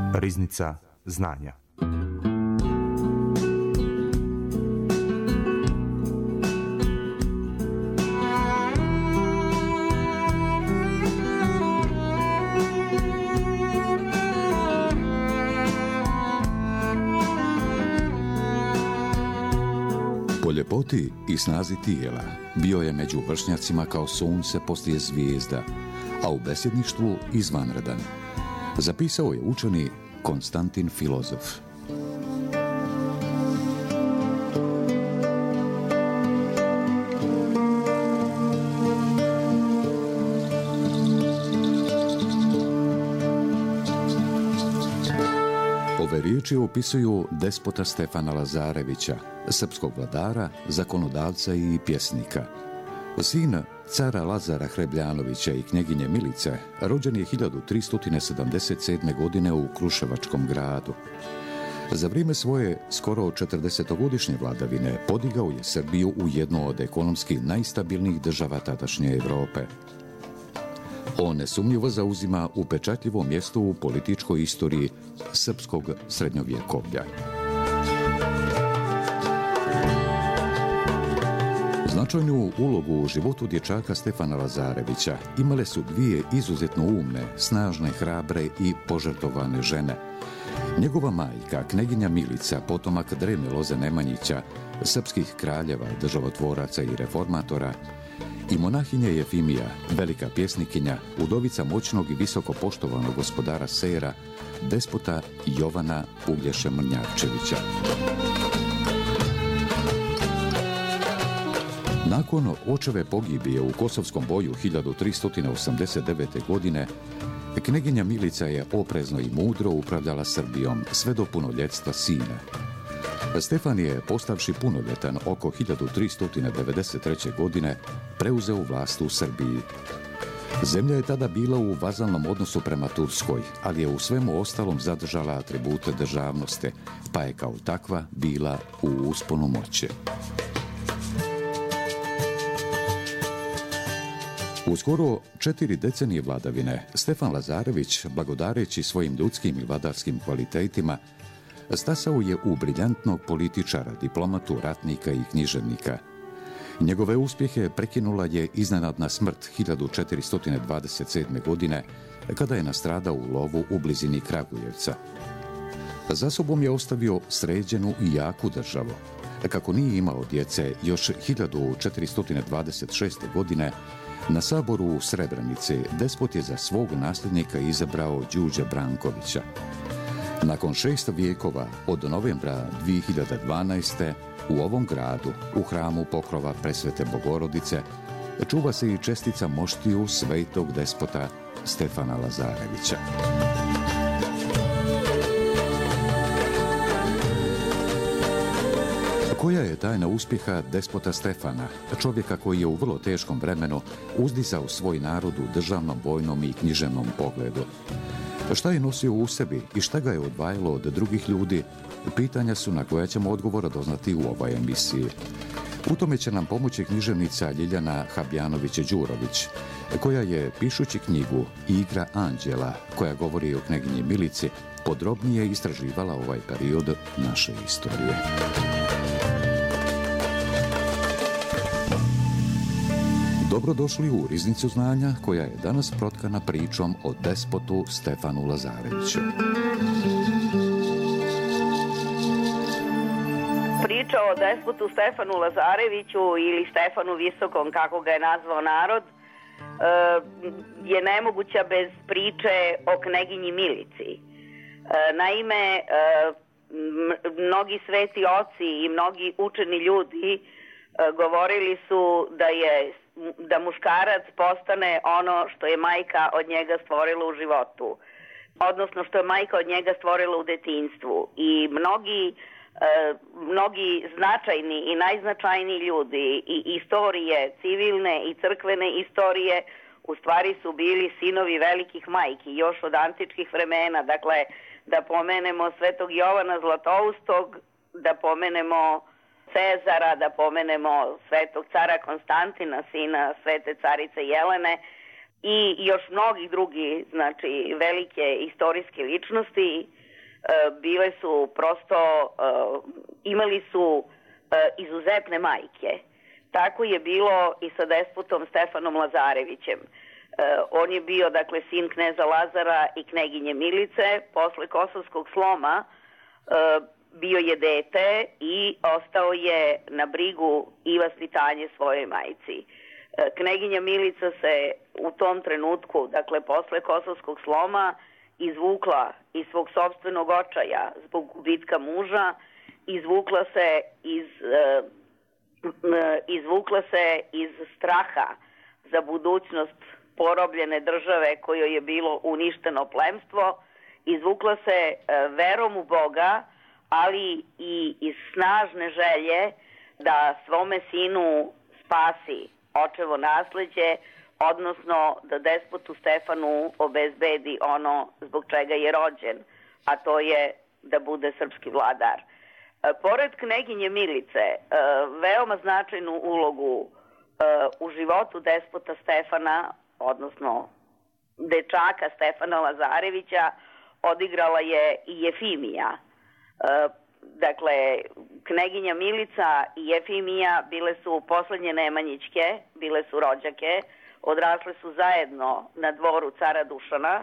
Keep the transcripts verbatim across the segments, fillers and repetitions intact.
Riznica znanja. Po ljepoti i snazi tijela bio je među vršnjacima kao sunce poslije zvijezda, a u besjedništvu izvanredan. Zapisao je učeni Konstantin Filozof. Ove riječi opisuju despota Stefana Lazarevića, srpskog vladara, zakonodavca i pjesnika. Sin cara Lazara Hrebljanovića i knjeginje Milice rođen je hiljadu tristo sedamdeset sedme. godine u Kruševačkom gradu. Za vrijeme svoje skoro četrdesetogodišnje vladavine podigao je Srbiju u jednu od ekonomski najstabilnijih država tadašnje Europe. On nesumnjivo zauzima upečatljivo mjesto u političkoj istoriji srpskog srednjovjekovlja. Značajnu ulogu u životu dječaka Stefana Lazarevića imale su dvije izuzetno umne, snažne, hrabre i požrtvovane žene. Njegova majka, knjeginja Milica, potomak drevne loze Nemanjića, srpskih kraljeva, državotvoraca i reformatora, i monahinja Jefimija, velika pjesnikinja, udovica moćnog i visoko poštovanog gospodara Sera, despota Jovana Uglješe Mrnjavčevića. Nakon očeve pogibije u Kosovskom boju hiljadu tristo osamdeset devete. godine, knjeginja Milica je oprezno i mudro upravljala Srbijom sve do punoljetstva sina. Stefan je, postavši punoljetan oko hiljadu tristo devedeset treće. godine, preuzeo vlast u Srbiji. Zemlja je tada bila u vazalnom odnosu prema Turskoj, ali je u svemu ostalom zadržala atribute državnosti, pa je kao takva bila u usponu moći. U skoro četiri decenije vladavine, Stefan Lazarević, blagodareći svojim ljudskim i vladarskim kvalitetima, stasao je u briljantnog političara, diplomatu, ratnika i književnika. Njegove uspjehe prekinula je iznenadna smrt hiljadu četiristo dvadeset sedme. godine, kada je nastradao u lovu u blizini Kragujevca. Za sobom je ostavio sređenu i jaku državu. Kako nije imao djece, još hiljadu četiristo dvadeset šeste. godine na saboru u Srebrenici despot je za svog nasljednika izabrao Đurđe Brankovića. Nakon šest vijekova, od novembra dvije hiljade dvanaeste. u ovom gradu, u hramu pokrova Presvete Bogorodice, čuva se i čestica moštiju svetog despota Stefana Lazarevića. Koja je tajna uspjeha despota Stefana, čovjeka koji je u vrlo teškom vremenu uzdizao svoj narod u državnom, vojnom i književnom pogledu? Šta je nosio u sebi i šta ga je odvajalo od drugih ljudi? Pitanja su na koja ćemo odgovora doznati u ovoj emisiji. U tome će nam pomoći književnica Ljiljana Habjanović-Đurović, koja je, pišući knjigu Igra anđela, koja govori o knjeginji Milici, podrobnije istraživala ovaj period naše istorije. Dobrodošli u Riznicu znanja, koja je danas protkana pričom o despotu Stefanu Lazareviću. Priča o despotu Stefanu Lazareviću ili Stefanu Visokom, kako ga je nazvao narod, je nemoguća bez priče o knjeginji Milici. Naime, mnogi sveti oci i mnogi učeni ljudi govorili su da je da muškarac postane ono što je majka od njega stvorila u životu, odnosno što je majka od njega stvorila u detinjstvu. I mnogi, e, mnogi značajni i najznačajniji ljudi i istorije, civilne i crkvene istorije, u stvari su bili sinovi velikih majki, još od antičkih vremena. Dakle, da pomenemo svetog Jovana Zlatoustog, da pomenemo Cezara, da pomenemo svetog cara Konstantina, sina svete carice Jelene. i još mnogi drugi, znači velike istorijske ličnosti, bile su prosto, imali su izuzetne majke. Tako je bilo i sa despotom Stefanom Lazarevićem. On je bio, dakle, sin kneza Lazara i kneginje Milice. Posle Kosovskog sloma bio je dete i ostao je na brigu i vaspitanje svojoj majci. Kneginja Milica se u tom trenutku, dakle, posle Kosovskog sloma, izvukla iz svog sopstvenog očaja zbog gubitka muža, izvukla se iz, izvukla se iz straha za budućnost porobljene države kojoj je bilo uništeno plemstvo, izvukla se verom u Boga, ali i iz snažne želje da svome sinu spasi očevo nasleđe, odnosno da despotu Stefanu obezbedi ono zbog čega je rođen, a to je da bude srpski vladar. Pored kneginje Milice, veoma značajnu ulogu u životu despota Stefana, odnosno dečaka Stefana Lazarevića, odigrala je i Jefimija. Dakle, kneginja Milica i Jefimija bile su poslednje Nemanjićke, bile su rođake, odrasle su zajedno na dvoru cara Dušana,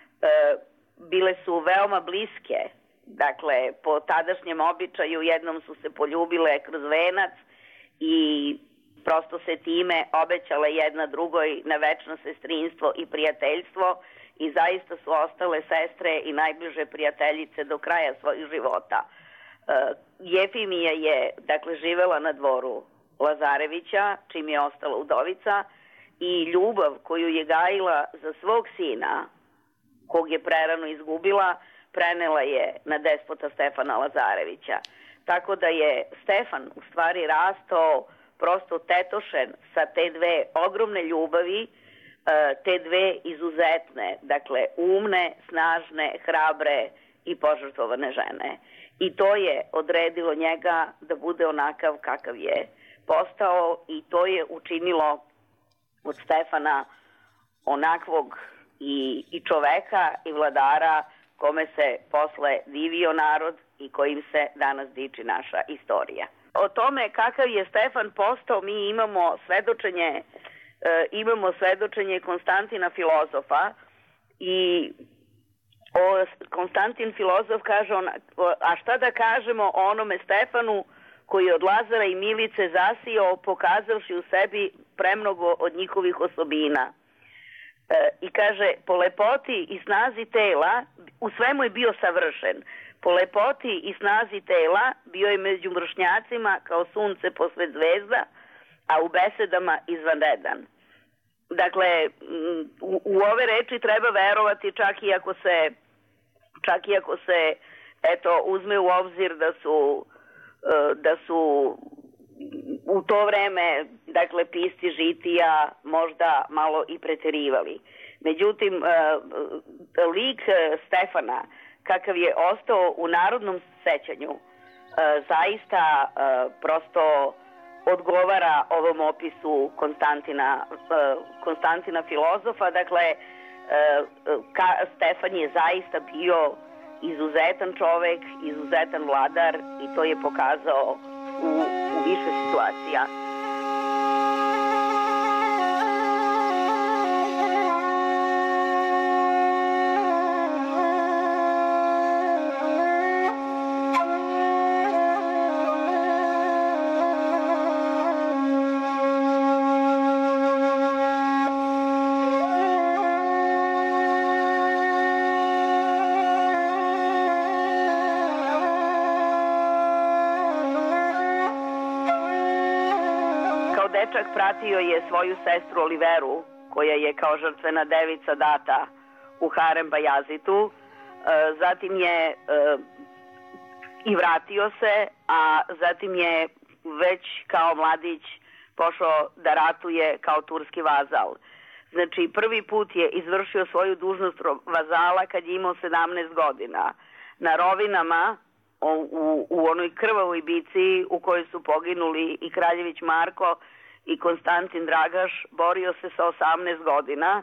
bile su veoma bliske, dakle, po tadašnjem običaju jednom su se poljubile kroz venac i prosto se time obećale jedna drugoj na večno sestrinstvo i prijateljstvo i zaista su ostale sestre i najbliže prijateljice do kraja svojih života. Jefimija je, dakle, živela na dvoru Lazarevića, čim je ostala udovica, i ljubav koju je gajila za svog sina, kog je prerano izgubila, prenela je na despota Stefana Lazarevića. Tako da je Stefan u stvari rastao prosto tetošen sa te dve ogromne ljubavi, te dve izuzetne, dakle umne, snažne, hrabre i požrtvovane žene. I to je odredilo njega da bude onakav kakav je postao i to je učinilo od Stefana onakvog i, i čoveka i vladara kome se posle divio narod i kojim se danas diči naša istorija. O tome kakav je Stefan postao mi imamo svedočenje, e, imamo svedočenje Konstantina filozofa i o, Konstantin filozof kaže, on, a šta da kažemo o onome Stefanu koji je od Lazara i Milice zasijao pokazavši u sebi premnogo od njihovih osobina. E, I kaže, po lepoti i snazi tela, u svemu je bio savršen. Po lepoti i snazi tela bio je među vršnjacima kao sunce posred zvezda, a u besedama izvanredan. Dakle, u, u ove reči treba verovati čak i ako se, čak i ako se eto, uzme u obzir da su, da su u to vreme, dakle, pisci žitija možda malo i preterivali. Međutim, lik Stefana, kakav je ostao u narodnom sećanju, zaista prosto odgovara ovom opisu Konstantina, Konstantina filozofa. Dakle, Stefan je zaista bio izuzetan čovek, izuzetan vladar i to je pokazao u, u više situacija. Dečak pratio je svoju sestru Oliveru, koja je kao žrtvena devica data u harem Bajazitu. Zatim je i vratio se, a zatim je već kao mladić pošao da ratuje kao turski vazal. Znači, prvi put je izvršio svoju dužnost vazala kad je imao sedamnaest godina. Na rovinama, u, u, u onoj krvavoj bici u kojoj su poginuli i Kraljević Marko i Konstantin Dragaš, borio se sa osamnaest godina,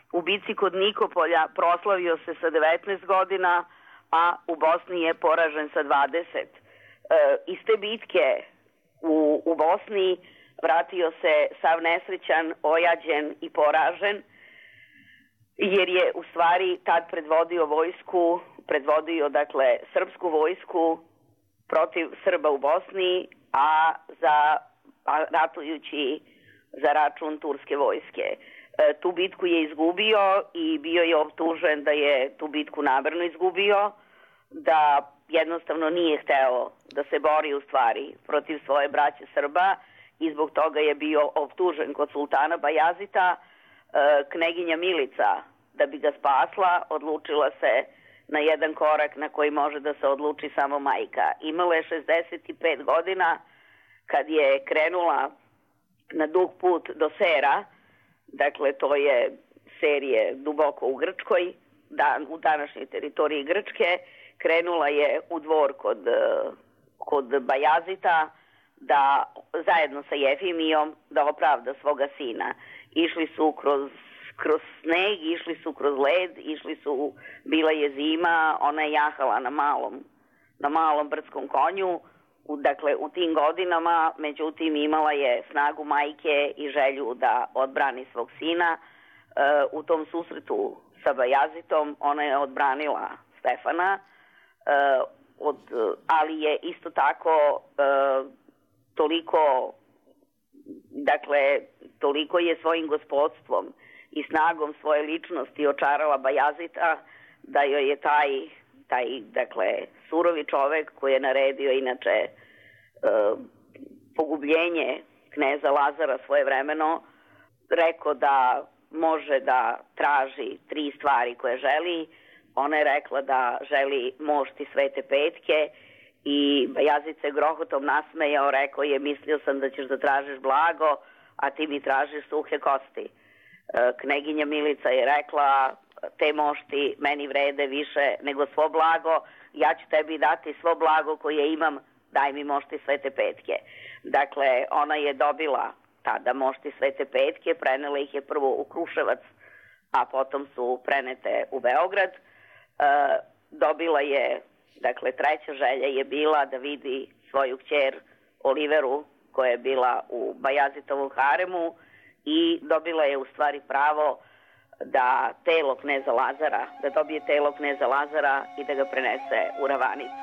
U bici kod Nikopolja proslavio se sa devetnaest godina, a u Bosni je poražen sa dvadeset. E, iz te bitke u, u Bosni vratio se sav nesrećan, ojađen i poražen, jer je u stvari tad predvodio vojsku, predvodio dakle srpsku vojsku protiv Srba u Bosni, a za a ratujući za račun turske vojske. E, tu bitku je izgubio i bio je optužen da je tu bitku namerno izgubio, da jednostavno nije hteo da se bori u stvari protiv svoje braće Srba i zbog toga je bio optužen kod sultana Bajazita. E, kneginja Milica, da bi ga spasla, odlučila se na jedan korak na koji može da se odluči samo majka. Imala je šezdeset pet godina kad je krenula na dug put do Sera, dakle to je Serije duboko u Grčkoj, dan, u današnjoj teritoriji Grčke, krenula je u dvor kod, kod Bajazita da zajedno sa Jefimijom da opravda svoga sina. Išli su kroz, kroz sneg, išli su kroz led, išli su, bila je zima, ona je jahala na malom, na malom brdskom konju. U, dakle, u tim godinama, međutim, imala je snagu majke i želju da odbrani svog sina. E, u tom susretu sa Bajazitom ona je odbranila Stefana, e, od, ali je isto tako e, toliko, dakle, toliko je svojim gospodstvom i snagom svoje ličnosti očarala Bajazita da joj je taj taj, dakle, surovi čovek koji je naredio inače e, pogubljenje kneza Lazara svojevremeno, rekao da može da traži tri stvari koje želi. Ona je rekla da želi mošti Svete Petke i Bajazit se grohotom nasmejao, rekao je, mislio sam da ćeš da tražiš blago, a ti mi tražiš suhe kosti. E, kneginja Milica je rekla, te mošti meni vrede više nego svo blago, ja ću tebi dati svo blago koje imam, daj mi mošti Svete Petke. Dakle, ona je dobila tada mošti Svete Petke, prenela ih je prvo u Kruševac, a potom su prenete u Beograd. E, dobila je, dakle, treća želja je bila da vidi svoju kćer Oliveru, koja je bila u Bajazitovom haremu, i dobila je u stvari pravo da telo kneza Lazara, da dobije telo kneza Lazara i da ga prenese u Ravanicu.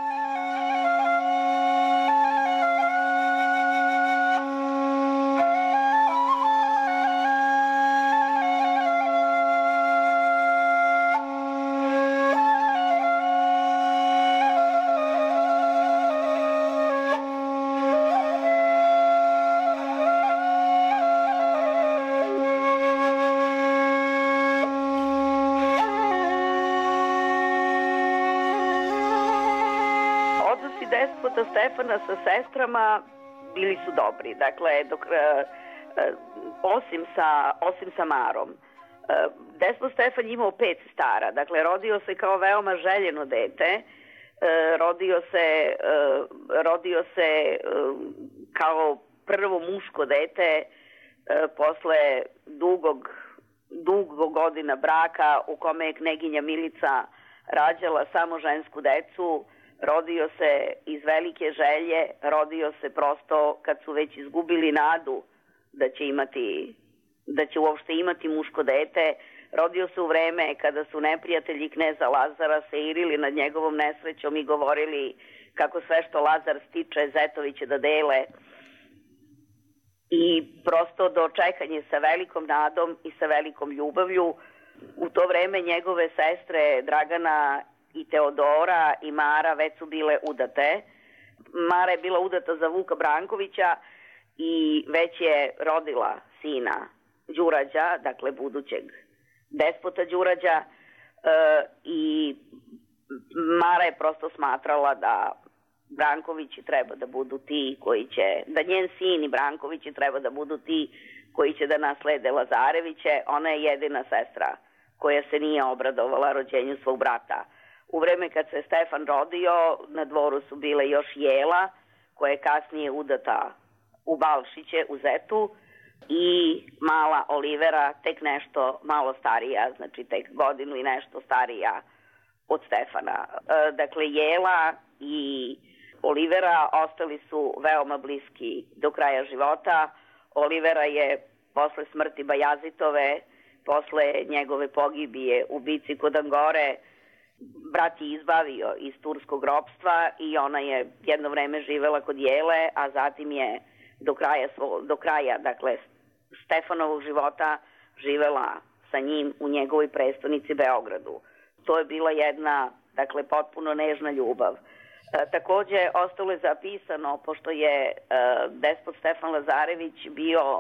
Despota Stefana sa sestrama bili su dobri, dakle, dok, e, e, osim, sa, osim sa Marom. E, Despot Stefan imao pet sestara, dakle, rodio se kao veoma željeno dete, e, rodio se, e, rodio se e, kao prvo muško dete e, posle dugog, dugo godina braka u kome je kneginja Milica rađala samo žensku decu. Rodio se iz velike želje, rodio se prosto kad su već izgubili nadu da će imati, da će uopšte imati muško dete. Rodio se u vreme kada su neprijatelji kneza Lazara se irili nad njegovom nesrećom i govorili kako sve što Lazar stiče zetovi će da dele. I prosto dočekanje sa velikom nadom i sa velikom ljubavlju. U to vreme njegove sestre Dragana i Teodora i Mara već su bile udate. Mara je bila udata za Vuka Brankovića i već je rodila sina Đurađa, dakle budućeg despota Đurađa, e, i Mara je prosto smatrala da Brankovići treba da budu ti koji će, da njen sin i Brankovići treba da budu ti koji će da naslede Lazareviće. Ona je jedina sestra koja se nije obradovala rođenju svog brata. U vreme kad se Stefan rodio, na dvoru su bile još Jela, koja je kasnije udata u Balšiće, u Zetu. i mala Olivera tek nešto malo starija, znači tek godinu i nešto starija od Stefana. Dakle, Jela i Olivera ostali su veoma bliski do kraja života. Olivera je posle smrti Bajazitove, posle njegove pogibije u bici kod Angore, brat je izbavio iz turskog ropstva i ona je jedno vreme živela kod Jele, a zatim je do kraja, do kraja dakle, Stefanovog života živela sa njim u njegovoj prestonici Beogradu. To je bila jedna, dakle, potpuno nežna ljubav. E, takođe, ostalo je zapisano, pošto je e, despot Stefan Lazarević bio e,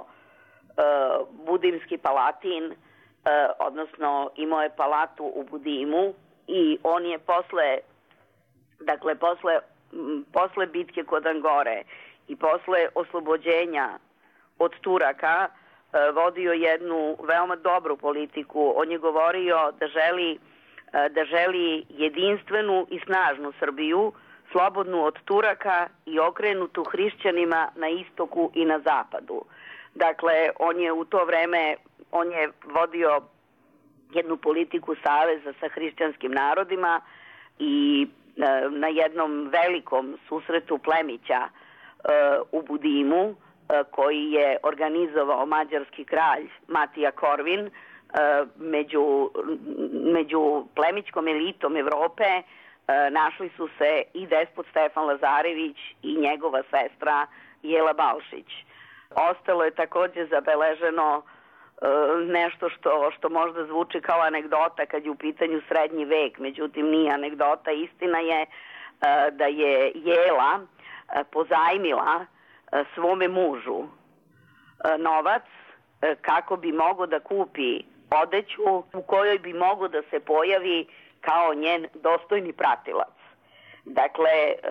budimski palatin, e, odnosno imao je palatu u Budimu i on je posle, dakle, posle, posle bitke kod Angore i posle oslobođenja od Turaka e, vodio jednu veoma dobru politiku. On je govorio da želi da želi jedinstvenu i snažnu Srbiju, slobodnu od Turaka i okrenutu hrišćanima na istoku i na zapadu. Dakle, on je u to vreme, on je vodio jednu politiku saveza sa hrišćanskim narodima i na jednom velikom susretu plemića u Budimu, koji je organizovao mađarski kralj Matija Korvin, Među, među plemićkom elitom Evrope našli su se i despot Stefan Lazarević i njegova sestra Jela Balšić. Ostalo je takođe zabeleženo nešto što, što možda zvuči kao anegdota kad je u pitanju srednji vek, međutim nije anegdota, istina je da je Jela pozajmila svome mužu novac kako bi mogao da kupi odeću u kojoj bi mogao da se pojavi kao njen dostojni pratilac. Dakle,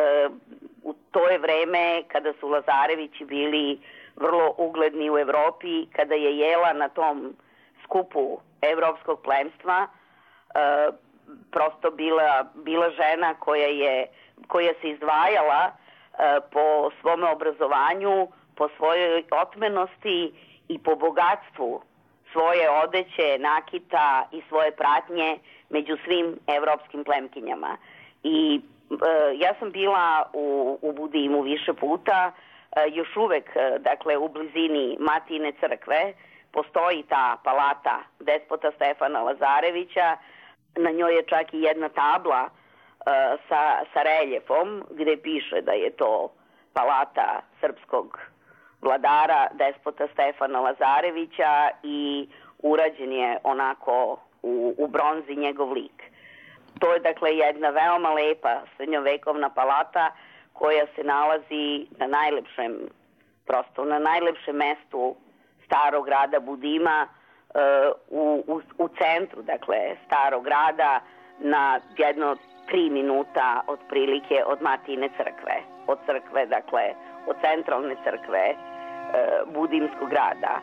u to je vreme kada su Lazarevići bili vrlo ugledni u Evropi, kada je Jela na tom skupu evropskog plemstva prosto bila, bila žena koja, je, koja se izdvajala po svome obrazovanju, po svojoj otmenosti i po bogatstvu svoje odeće, nakita i svoje pratnje među svim evropskim plemkinjama. I e, ja sam bila u, u Budimu više puta, e, još uvek, e, dakle, u blizini Matijine crkve postoji ta palata despota Stefana Lazarevića, na njoj je čak i jedna tabla e, sa, sa reljefom gde piše da je to palata srpskog vladara, despota Stefana Lazarevića i urađen je onako u, u bronzi njegov lik. To je dakle jedna veoma lepa srednjovekovna palata koja se nalazi na najlepšem, prosto na najlepšem mestu starog grada Budima, u, u, u centru, dakle, starog grada, na jedno tri minuta otprilike od Matijine crkve, od crkve, dakle, od centralne crkve Budimskog grada.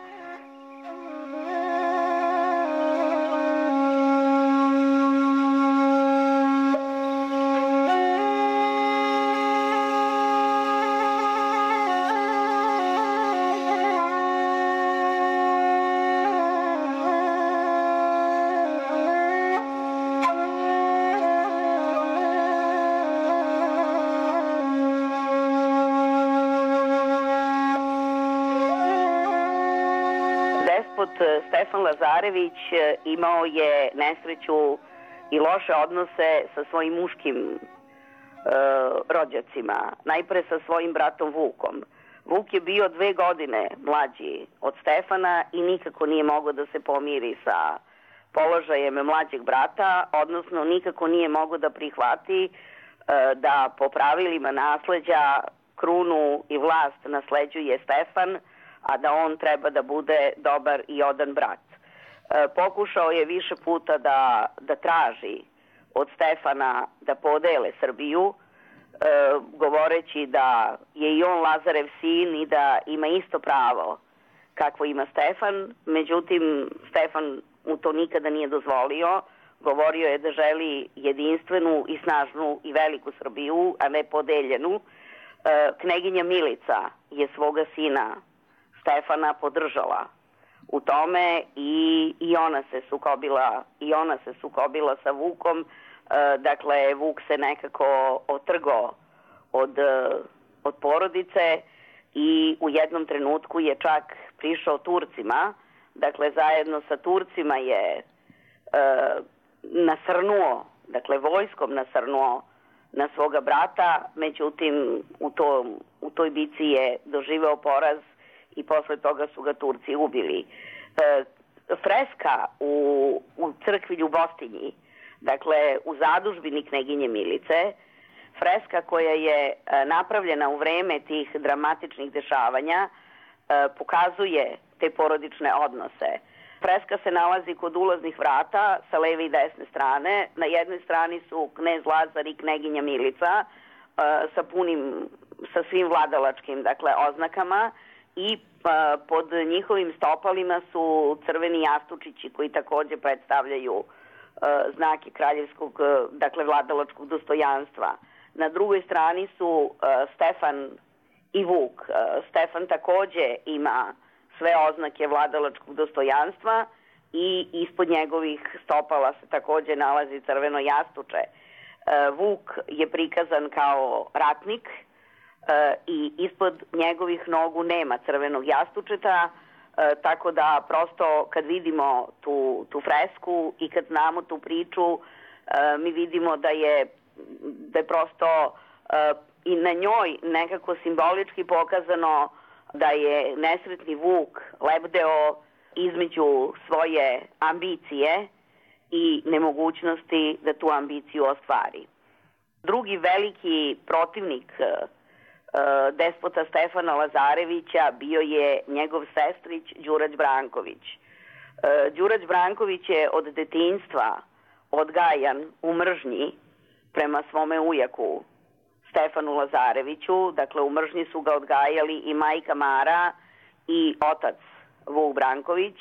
Stefan Lazarević imao je nesreću i loše odnose sa svojim muškim e, rođacima. Najpre sa svojim bratom Vukom. Vuk je bio dve godine mlađi od Stefana i nikako nije mogao da se pomiri sa položajem mlađeg brata, odnosno nikako nije mogao da prihvati e, da po pravilima nasleđa krunu i vlast nasleđuje Stefan, a da on treba da bude dobar i odan brat. E, pokušao je više puta da, da traži od Stefana da podele Srbiju, e, govoreći da je i on Lazarev sin i da ima isto pravo kakvo ima Stefan. Međutim, Stefan mu to nikada nije dozvolio. Govorio je da želi jedinstvenu i snažnu i veliku Srbiju, a ne podeljenu. E, Kneginja Milica je svoga sina Stefana podržala u tome i, i ona se sukobila i ona se sukobila sa Vukom. Dakle, Vuk se nekako otrgao od, od porodice i u jednom trenutku je čak prišao Turcima. Dakle, zajedno sa Turcima je e, nasrnuo, dakle, vojskom nasrnuo na svoga brata, međutim, u, to, u toj bici je doživeo poraz i posle toga su ga Turci ubili. E, freska u, u crkvi Ljubostinji, dakle, u zadužbini kneginje Milice, freska koja je napravljena u vreme tih dramatičnih dešavanja, pokazuje te porodične odnose. Freska se nalazi kod ulaznih vrata sa leve i desne strane. Na jednoj strani su knez Lazar i kneginja Milica sa punim, sa svim vladalačkim, dakle, oznakama i pod njihovim stopalima su crveni jastučići koji takođe predstavljaju znake kraljevskog, dakle, vladalačkog dostojanstva. Na drugoj strani su uh, Stefan i Vuk. Uh, Stefan takođe ima sve oznake vladalačkog dostojanstva i ispod njegovih stopala se takođe nalazi crveno jastuče. Uh, Vuk je prikazan kao ratnik uh, i ispod njegovih nogu nema crvenog jastučeta, uh, tako da prosto kad vidimo tu, tu fresku i kad znamo tu priču, uh, mi vidimo da je da je prosto uh, i na njoj nekako simbolički pokazano da je nesretni Vuk lebdeo između svoje ambicije i nemogućnosti da tu ambiciju ostvari. Drugi veliki protivnik uh, despota Stefana Lazarevića bio je njegov sestrić Đurađ Branković. Uh, Đurađ Branković je od detinjstva odgajan u mržnji prema svome ujaku Stefanu Lazareviću. Dakle, u mržnji su ga odgajali i majka Mara i otac Vuk Branković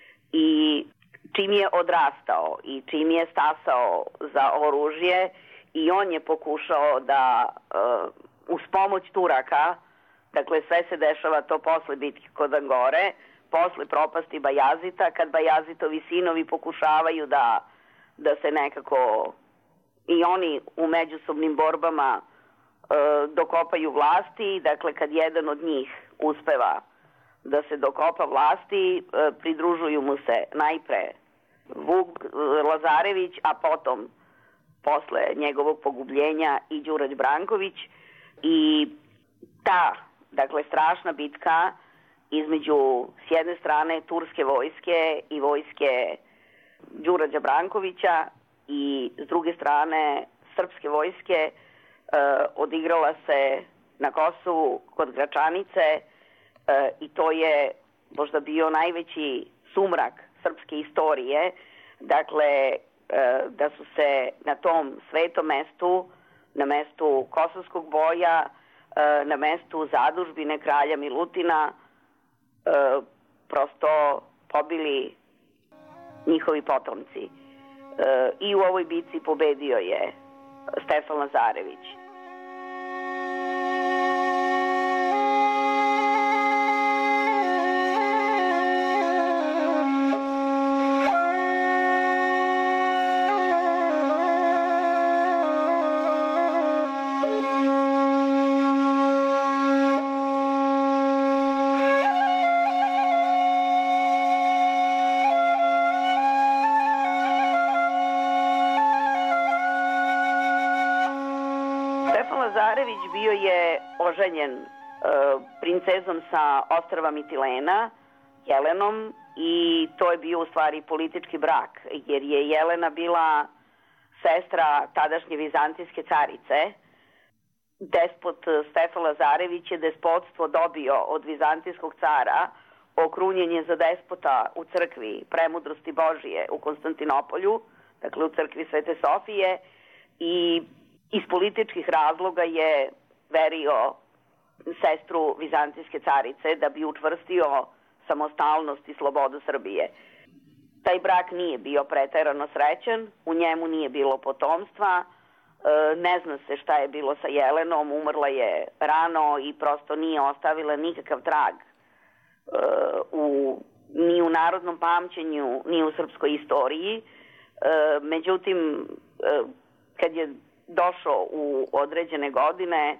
i čim je odrastao i čim je stasao za oružje i on je pokušao da uh, uz pomoć Turaka, dakle sve se dešava to posle bitke kod Angore, posle propasti Bajazita, kad Bajazitovi sinovi pokušavaju da, da se nekako i oni u međusobnim borbama e, dokopaju vlasti. Dakle, kad jedan od njih uspeva da se dokopa vlasti, e, pridružuju mu se najpre Vuk Lazarević, a potom posle njegovog pogubljenja i Đurađ Branković. I ta, dakle, strašna bitka između s jedne strane turske vojske i vojske Đurađa Brankovića i s druge strane srpske vojske e, odigrala se na Kosovu kod Gračanice e, i to je možda bio najveći sumrak srpske istorije. Dakle, e, da su se na tom svetom mestu, na mestu Kosovskog boja, e, na mestu zadužbine kralja Milutina e, prosto pobili njihovi potomci. I u ovoj bici pobedio je Stefan Lazarević. Lazarević bio je oženjen e, princezom sa ostrva Mitilena, Jelenom, i to je bio u stvari politički brak, jer je Jelena bila sestra tadašnje vizantijske carice. Despot Stefan Lazarević je despotstvo dobio od vizantijskog cara, okrunjen je za despota u crkvi Premudrosti Božije u Konstantinopolju, dakle u crkvi Svete Sofije, i iz političkih razloga je verio sestru vizantijske carice da bi učvrstio samostalnost i slobodu Srbije. Taj brak nije bio preterano srećan, u njemu nije bilo potomstva, ne zna se šta je bilo sa Jelenom, umrla je rano i prosto nije ostavila nikakav trag u, ni u narodnom pamćenju, ni u srpskoj istoriji. Međutim, kad je došao u određene godine,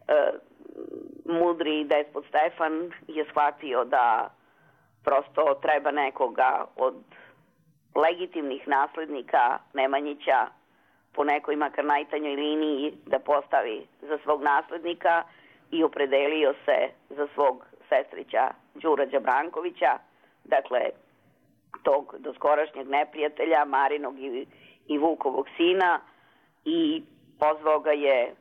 mudri despot Stefan je shvatio da prosto treba nekoga od legitimnih naslednika Nemanjića po nekoj makar najtanjoj liniji da postavi za svog naslednika i opredelio se za svog sestrića Đurađa Brankovića, dakle tog doskorašnjeg neprijatelja, Marinog i, i Vukovog sina, i pozvao ga je,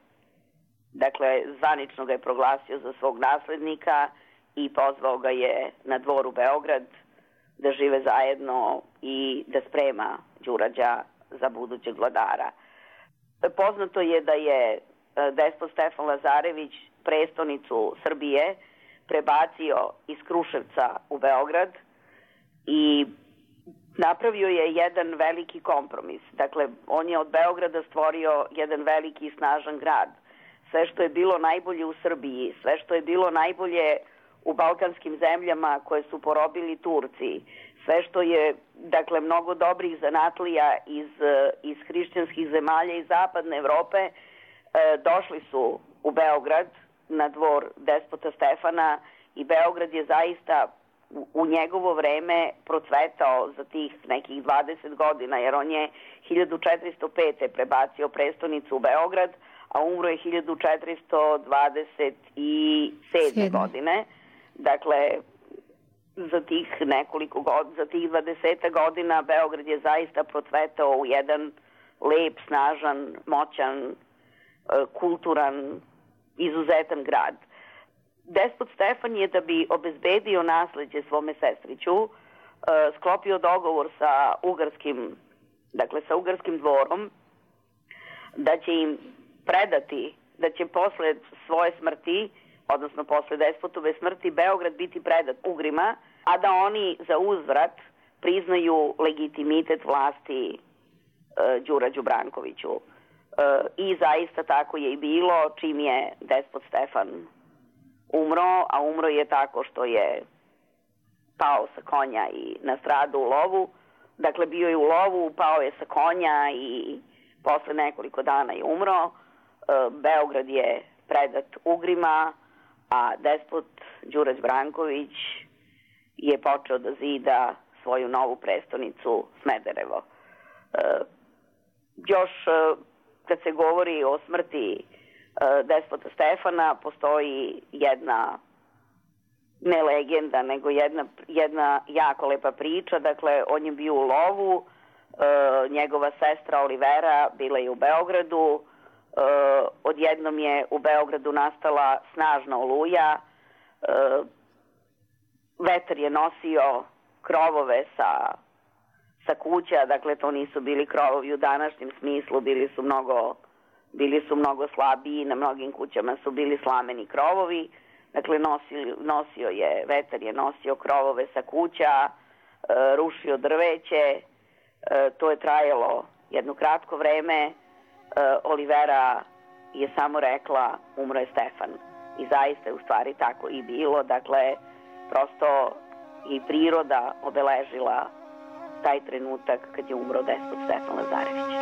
dakle zvanično ga je proglasio za svog naslednika i pozvao ga je na dvor u Beograd da žive zajedno i da sprema Đurađa za budućeg vladara. Poznato je da je despot Stefan Lazarević prestonicu Srbije prebacio iz Kruševca u Beograd i napravio je jedan veliki kompromis. Dakle, on je od Beograda stvorio jedan veliki i snažan grad. Sve što je bilo najbolje u Srbiji, sve što je bilo najbolje u balkanskim zemljama koje su porobili Turci, sve što je, dakle, mnogo dobrih zanatlija iz, iz hrišćanskih zemalja iz zapadne Evrope, e, došli su u Beograd na dvor despota Stefana i Beograd je zaista u, u njegovo vreme procvetao za tih nekih dvadeset godina, jer on je hiljadu četiristo pete prebacio prestonicu u Beograd, a umro je hiljadu četiristo dvadeset sedme godine. Dakle, za tih nekoliko godina, za tih dvadeset godina Beograd je zaista procvetao u jedan lep, snažan, moćan, kulturan, izuzetan grad. Despot Stefan je, da bi obezbedio nasleđe svome sestriću, sklopio dogovor sa ugarskim, dakle sa ugarskim dvorom, da će im predati, da će posle svoje smrti, odnosno posle despotove smrti, Beograd biti predat Ugrima, a da oni za uzvrat priznaju legitimitet vlasti e, Đurađu Brankoviću. E, I zaista tako je i bilo, čim je despot Stefan umro, a umro je tako što je pao sa konja i nastradao u lovu. Dakle, bio je u lovu, pao je sa konja i posle nekoliko dana je umro. E, Beograd je predat Ugrima, a despot Đurađ Branković je počeo da zida svoju novu prestonicu Smederevo. E, još kad se govori o smrti e, despota Stefana, postoji jedna, ne legenda, nego jedna, jedna jako lepa priča. Dakle, on je bio u lovu, e, njegova sestra Olivera bila je u Beogradu. Uh, odjednom je u Beogradu nastala snažna oluja, uh, vetar je nosio krovove sa, sa kuća, dakle to nisu bili krovovi u današnjem smislu, bili su mnogo, bili su mnogo slabiji, na mnogim kućama su bili slameni krovovi, dakle nosio, nosio je, vetar je nosio krovove sa kuća, uh, rušio drveće, uh, to je trajalo jedno kratko vreme. Uh, Olivera je samo rekla umro je Stefan i zaista je u stvari tako i bilo. Dakle, prosto i priroda obeležila taj trenutak kad je umro despot Stefan Lazarević.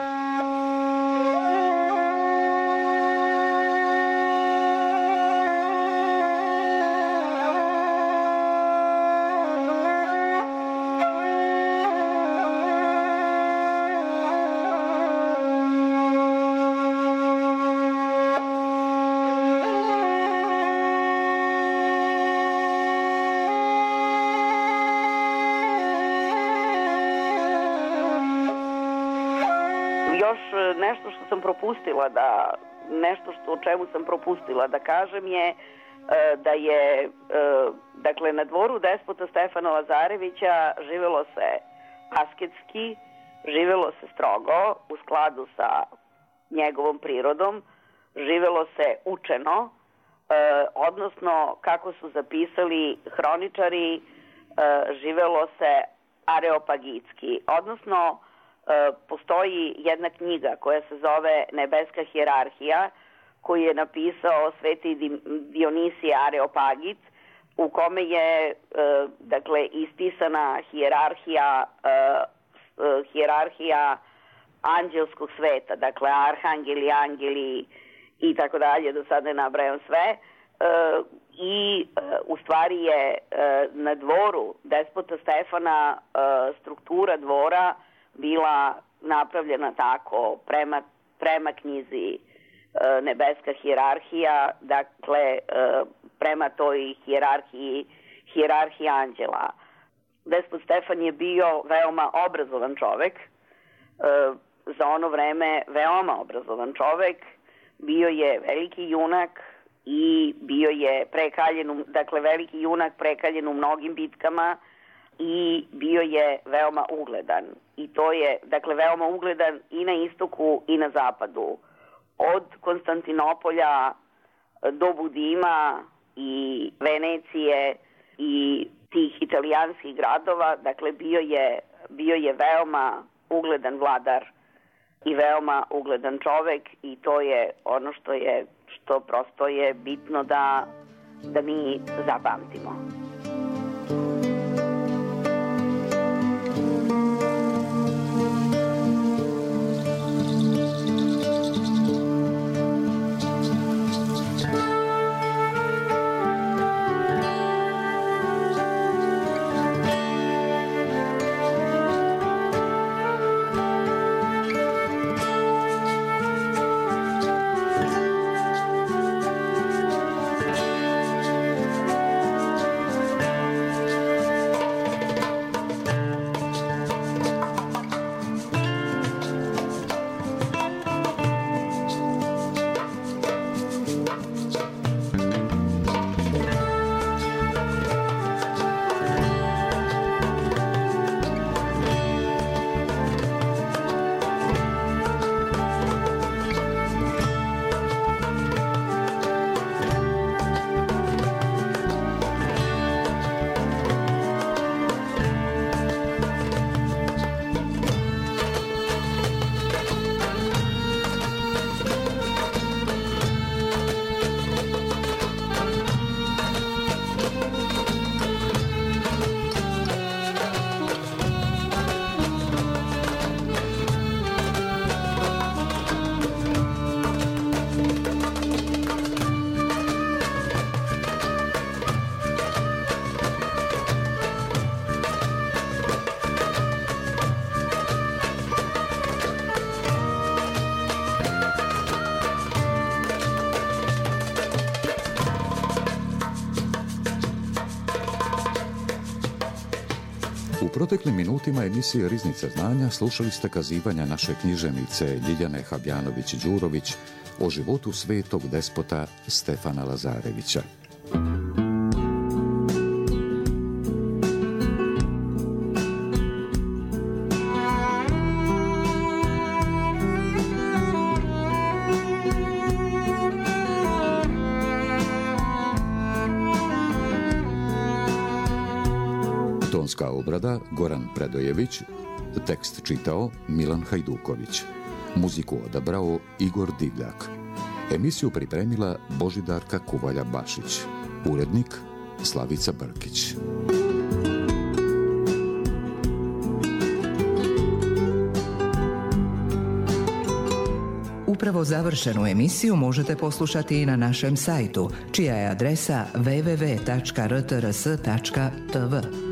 Nešto što sam propustila da, nešto što, o čemu sam propustila da kažem je da je, dakle, na dvoru despota Stefana Lazarevića živelo se asketski, živelo se strogo, u skladu sa njegovom prirodom, živelo se učeno, odnosno, kako su zapisali hroničari, živelo se areopagitski, odnosno, postoji jedna knjiga koja se zove Nebeska hijerarhija, koju je napisao sveti Dionisije Areopagit, u kome je dakle ispisana hijerarhija hijerarhija anđelskog sveta, dakle arhangeli, angeli i tako dalje, do sada ne nabrajam sve. I u stvari je na dvoru despota Stefana struktura dvora bila napravljena tako prema, prema knjizi Nebeska hijerarhija, dakle prema toj hijerarhiji, hijerarhiji anđela. Despot Stefan je bio veoma obrazovan čovek, za ono vreme veoma obrazovan čovek, bio je veliki junak i bio je prekaljen, u, dakle veliki junak prekaljen u mnogim bitkama i bio je veoma ugledan. I to je, dakle, veoma ugledan i na istoku i na zapadu. Od Konstantinopolja do Budima i Venecije i tih italijanskih gradova, dakle bio je, bio je veoma ugledan vladar i veoma ugledan čovek i to je ono što je, što prosto je bitno da, da mi zapamtimo. U proteklim minutima emisije Riznica znanja slušali ste kazivanja naše književnice Ljiljane Habjanović-Đurović o životu svetog despota Stefana Lazarevića. Tonska obrada Goran Predojević, tekst čitao Milan Hajduković, muziku odabrao Igor Divljak, emisiju pripremila Božidarka Kuvalja-Bašić, urednik Slavica Brkić. Upravo završenu emisiju možete poslušati i na našem sajtu, čija je adresa w w w tačka r t r s tačka t v.